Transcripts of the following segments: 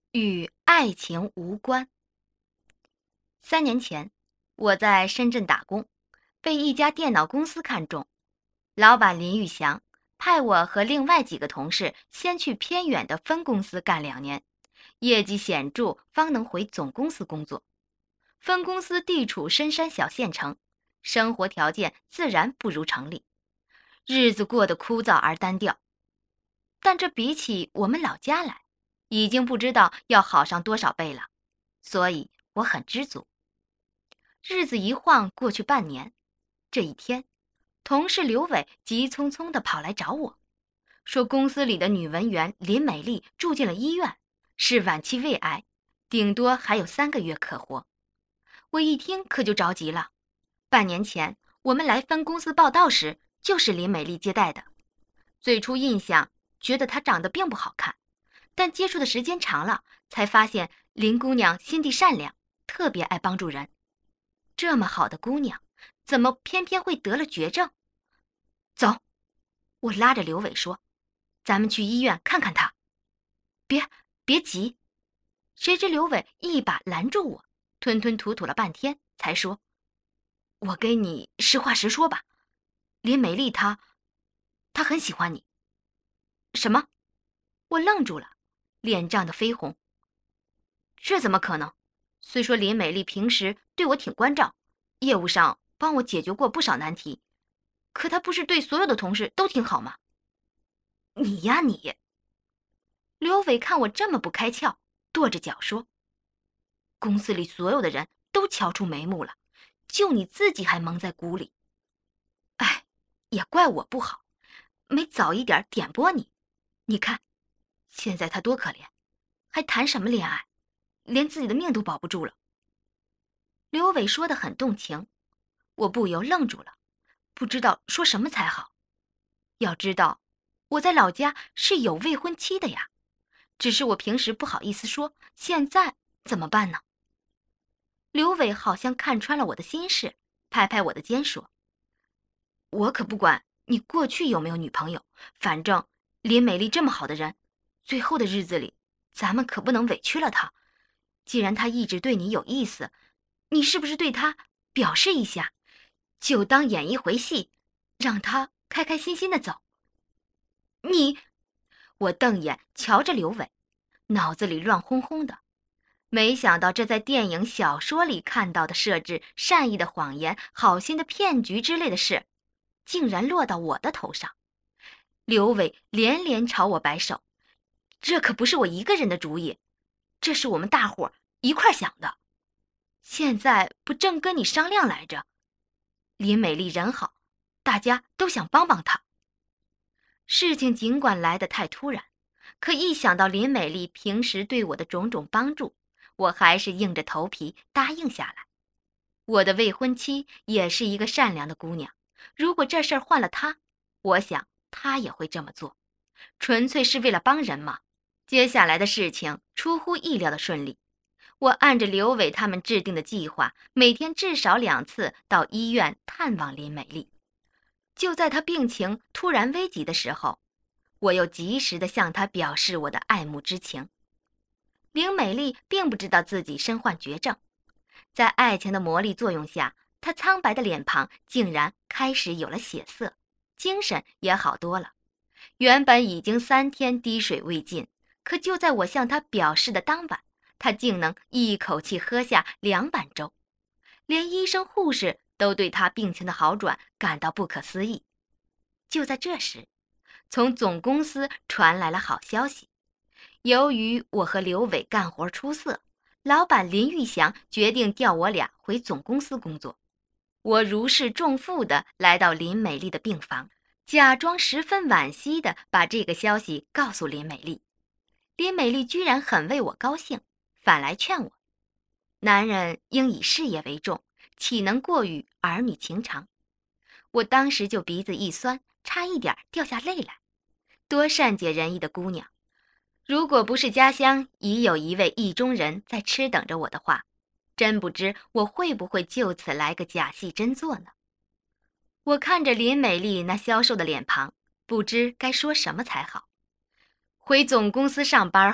与爱情无关。3年前，我在深圳打工，被一家电脑公司看中。老板林玉祥派我和另外几个同事先去偏远的分公司干2年，业绩显著方能回总公司工作。分公司地处深山小县城，生活条件自然不如城里，日子过得枯燥而单调。但这比起我们老家来，已经不知道要好上多少倍了，所以我很知足。日子一晃过去半年，这一天，同事刘伟急匆匆地跑来找我，说公司里的女文员林美丽住进了医院，是晚期胃癌，顶多还有3个月可活。我一听可就着急了，半年前我们来分公司报道时，就是林美丽接待的。最初印象觉得她长得并不好看，但接触的时间长了，才发现林姑娘心地善良，特别爱帮助人。这么好的姑娘，怎么偏偏会得了绝症？走，我拉着刘伟说，咱们去医院看看她。别急。谁知刘伟一把拦住我，吞吞吐吐了半天，才说，我跟你实话实说吧，林美丽她很喜欢你。什么？我愣住了，脸涨得绯红。这怎么可能？虽说林美丽平时对我挺关照，业务上帮我解决过不少难题，可她不是对所有的同事都挺好吗？你呀你！刘伟看我这么不开窍，跺着脚说，公司里所有的人都瞧出眉目了，就你自己还蒙在鼓里。哎，也怪我不好，没早一点点拨你。你看，现在她多可怜，还谈什么恋爱，连自己的命都保不住了。刘伟说得很动情，我不由愣住了，不知道说什么才好。要知道，我在老家是有未婚妻的呀，只是我平时不好意思说，现在怎么办呢？刘伟好像看穿了我的心事，拍拍我的肩说，我可不管你过去有没有女朋友，反正林美丽这么好的人，最后的日子里，咱们可不能委屈了她。既然她一直对你有意思，你是不是对她表示一下，就当演一回戏，让她开开心心的走。你，我瞪眼瞧着刘伟，脑子里乱哄哄的。没想到这在电影小说里看到的设置善意的谎言、好心的骗局之类的事，竟然落到我的头上。刘伟连连朝我摆手，这可不是我一个人的主意，这是我们大伙一块想的。现在不正跟你商量来着？林美丽人好，大家都想帮帮她。事情尽管来得太突然，可一想到林美丽平时对我的种种帮助，我还是硬着头皮答应下来。我的未婚妻也是一个善良的姑娘，如果这事儿换了她，我想她也会这么做，纯粹是为了帮人嘛。接下来的事情出乎意料的顺利，我按着刘伟他们制定的计划，每天至少2次到医院探望林美丽。就在她病情突然危急的时候，我又及时地向她表示我的爱慕之情。林美丽并不知道自己身患绝症，在爱情的魔力作用下，她苍白的脸庞竟然开始有了血色，精神也好多了。原本已经3天滴水未进，可就在我向她表示的当晚，她竟能一口气喝下2碗粥，连医生护士都对她病情的好转感到不可思议。就在这时，从总公司传来了好消息。由于我和刘伟干活出色，老板林玉祥决定调我俩回总公司工作。我如释重负地来到林美丽的病房，假装十分惋惜地把这个消息告诉林美丽。林美丽居然很为我高兴，反来劝我，男人应以事业为重，岂能过于儿女情长。我当时就鼻子一酸，差一点掉下泪来。多善解人意的姑娘，如果不是家乡已有一位意中人在痴等着我的话，真不知我会不会就此来个假戏真做呢。我看着林美丽那消瘦的脸庞，不知该说什么才好。回总公司上班后，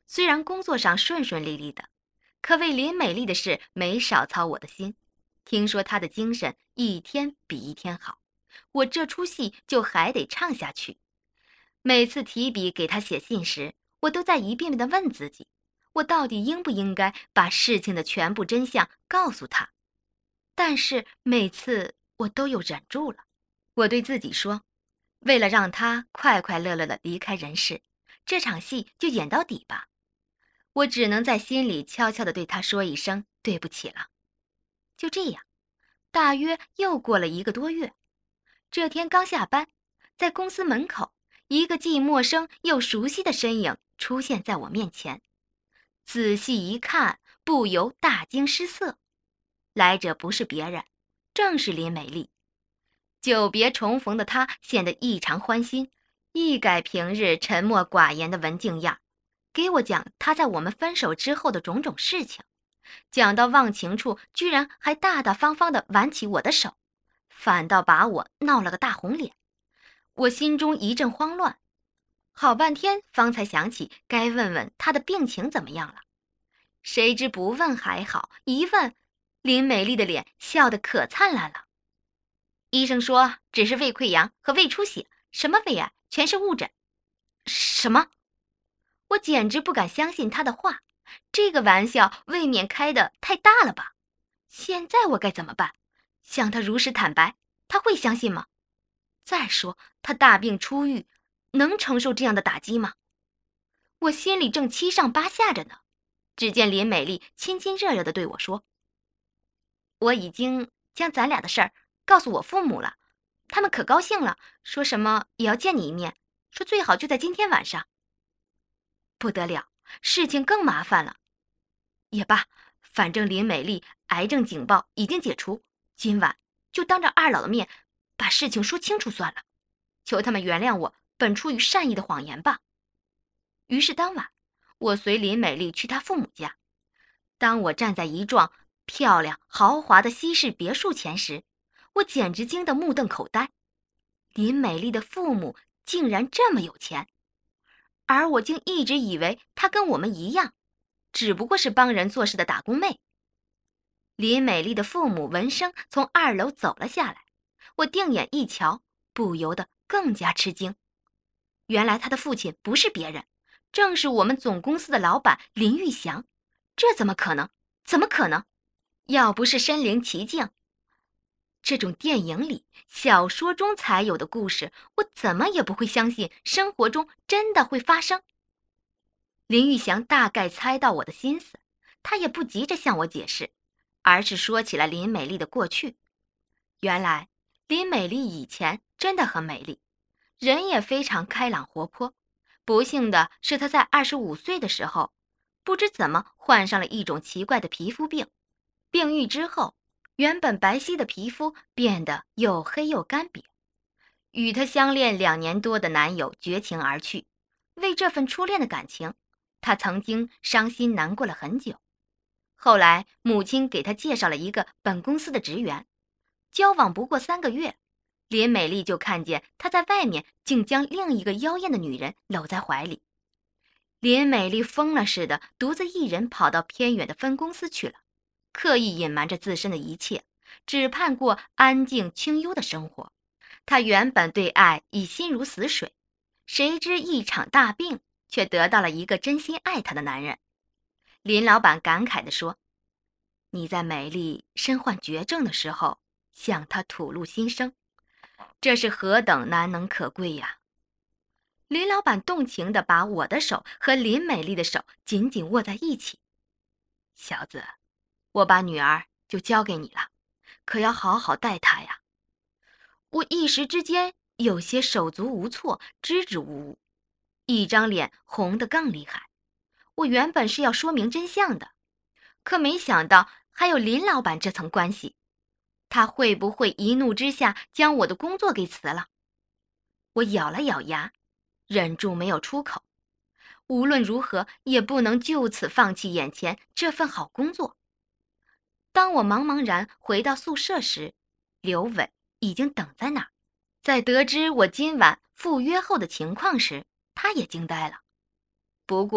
虽然工作上顺顺利利的，可为林美丽的事没少操我的心。听说她的精神一天比一天好，我这出戏就还得唱下去。每次提笔给她写信时，我都在一遍遍地问自己，我到底应不应该把事情的全部真相告诉她？但是每次我都有忍住了。我对自己说，为了让她快快乐乐地离开人世，这场戏就演到底吧。我只能在心里悄悄地对她说一声对不起了。就这样，大约又过了1个多月。这天刚下班，在公司门口，一个既陌生又熟悉的身影出现在我面前。仔细一看，不由大惊失色。来者不是别人，正是林美丽。久别重逢的她显得异常欢心，一改平日沉默寡言的文静样，给我讲她在我们分手之后的种种事情。讲到忘情处，居然还大大方方地挽起我的手，反倒把我闹了个大红脸。我心中一阵慌乱，好半天方才想起该问问她的病情怎么样了。谁知不问还好，一问，林美丽的脸笑得可灿烂了。医生说只是胃溃疡和胃出血，什么胃癌，全是误诊。什么？我简直不敢相信他的话，这个玩笑未免开得太大了吧？现在我该怎么办？向他如实坦白，他会相信吗？再说他大病初愈，能承受这样的打击吗？我心里正七上八下着呢，只见林美丽亲亲热热地对我说，我已经将咱俩的事儿告诉我父母了，他们可高兴了，说什么也要见你一面，说最好就在今天晚上。不得了，事情更麻烦了。也罢，反正林美丽癌症警报已经解除，今晚就当着二老的面把事情说清楚算了，求他们原谅我本出于善意的谎言吧。于是当晚，我随林美丽去她父母家。当我站在一幢漂亮豪华的西式别墅前时，我简直惊得目瞪口呆。林美丽的父母竟然这么有钱，而我竟一直以为她跟我们一样，只不过是帮人做事的打工妹。林美丽的父母闻声从2楼走了下来，我定眼一瞧，不由得更加吃惊。原来他的父亲不是别人，正是我们总公司的老板林玉祥。这怎么可能？怎么可能？要不是身临其境，这种电影里、小说中才有的故事，我怎么也不会相信生活中真的会发生。林玉祥大概猜到我的心思，他也不急着向我解释，而是说起了林美丽的过去。原来林美丽以前真的很美丽，人也非常开朗活泼。不幸的是，她在25岁的时候，不知怎么患上了一种奇怪的皮肤病。病愈之后，原本白皙的皮肤变得又黑又干瘪。与她相恋2年多的男友绝情而去，为这份初恋的感情，她曾经伤心难过了很久。后来母亲给她介绍了一个本公司的职员，交往不过3个月，林美丽就看见他在外面竟将另一个妖艳的女人搂在怀里。林美丽疯了似的，独自一人跑到偏远的分公司去了，刻意隐瞒着自身的一切，只盼过安静清幽的生活。她原本对爱已心如死水，谁知一场大病，却得到了一个真心爱她的男人。林老板感慨地说，你在美丽身患绝症的时候向她吐露心声，这是何等难能可贵呀！林老板动情地把我的手和林美丽的手紧紧握在一起。小子，我把女儿就交给你了，可要好好待她呀。我一时之间有些手足无措，支支吾吾，一张脸红得更厉害。我原本是要说明真相的，可没想到还有林老板这层关系，他会不会一怒之下将我的工作给辞了？我咬了咬牙，忍住没有出口。无论如何也不能就此放弃眼前这份好工作。当我茫茫然回到宿舍时，刘伟已经等在那儿。在得知我今晚赴约后的情况时，他也惊呆了。不过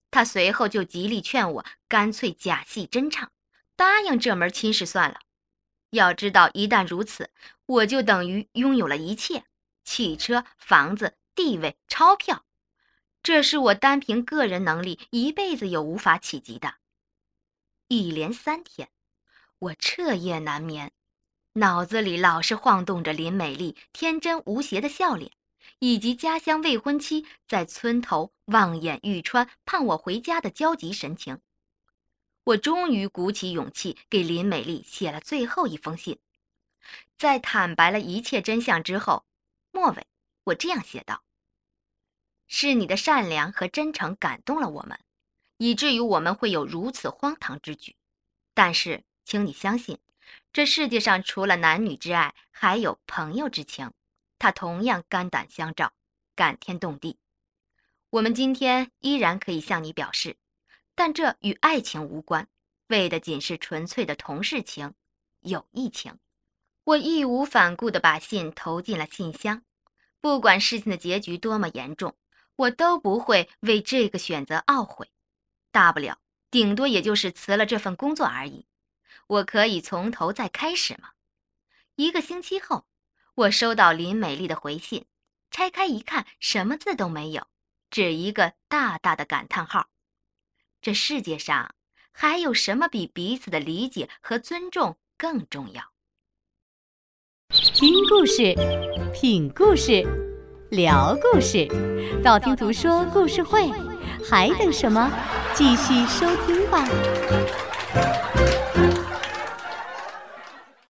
他随后就极力劝我干脆假戏真唱，答应这门亲事算了。要知道，一旦如此，我就等于拥有了一切，汽车、房子、地位、钞票，这是我单凭个人能力一辈子也无法企及的。一连3天，我彻夜难眠，脑子里老是晃动着林美丽天真无邪的笑脸，以及家乡未婚妻在村头望眼欲穿盼我回家的焦急神情。我终于鼓起勇气给林美丽写了最后一封信，在坦白了一切真相之后，末尾我这样写道：是你的善良和真诚感动了我们，以至于我们会有如此荒唐之举。但是请你相信，这世界上除了男女之爱，还有朋友之情，它同样肝胆相照，感天动地。我们今天依然可以向你表示，但这与爱情无关，为的仅是纯粹的同事情、友谊情。我义无反顾地把信投进了信箱，不管事情的结局多么严重，我都不会为这个选择懊悔。大不了，顶多也就是辞了这份工作而已。我可以从头再开始吗？1个星期后，我收到林美丽的回信，拆开一看，什么字都没有，只一个大大的感叹号。这世界上还有什么比彼此的理解和尊重更重要？ 听故事，品故事，聊故事，道听途说故事会，还等什么？继续收听吧。